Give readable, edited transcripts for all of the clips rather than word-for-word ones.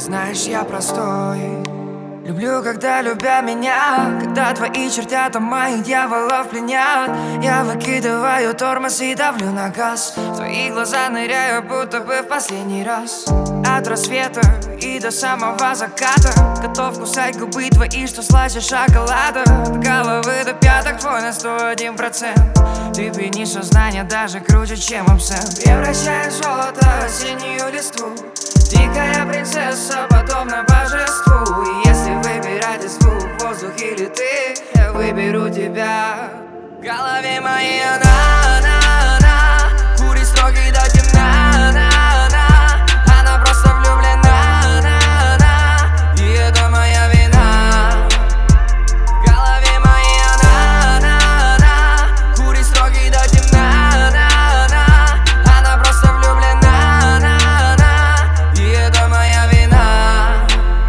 Знаешь, я простой. Люблю, когда любят меня, когда твои чертята моих дьяволов пленят. Я выкидываю тормоз и давлю на газ. В твои глаза ныряю, будто бы в последний раз. От рассвета и до самого заката готов кусать губы твои, что слаще шоколада. От головы до пяток твой на 101%. Ты пьянишь сознание даже круче, чем абсент. Превращая золото в осеннюю листву. Дикая принцесса, подобна божеству. И если выбирать из двух, воздух или ты, я выберу тебя. В голове моей она курит строгий до темна, она просто влюблена, и это моя вина. В голове моей она курит строгий до темна, она просто влюблена, и это моя вина.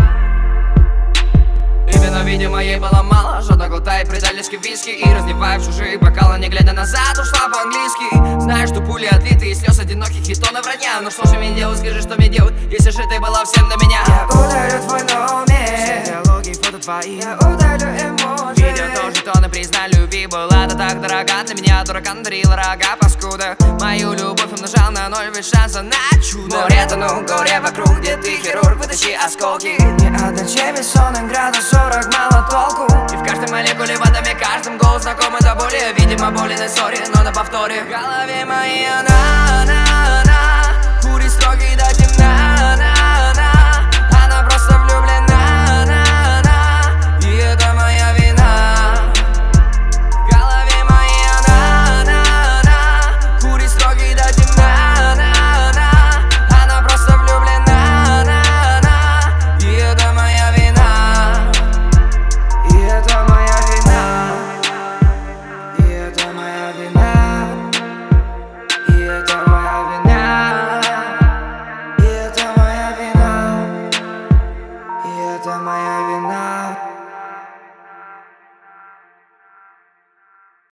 Именно видимо ей было мало, жадно глотает предательский виски и разливая в чужие бокалы, не глядя назад, ушла по-английски. Знаешь, что пули отлиты из слез одиноких и тонны вранья. Но что же мне делать, скажи, что мне делать, если же ты была всем для меня? Я удалю твой номер, все диалоги, фото твои, я удалю эмоджи. Видео тоже тоны, признай, любви была ты так дорога для меня. Дурака надарила рога, паскуда. Мою любовь умножал на ноль, без шанса на чудо. Море тону, горе вокруг, где ты хирург, вытащи осколки. Не отдать тебе бессонным градус 40, мало толку. И в каждой молекуле в атоме, каждым голос знакомый до боли. Видимо, боли на ссоре, но на повторе. В голове моей она курит строгий до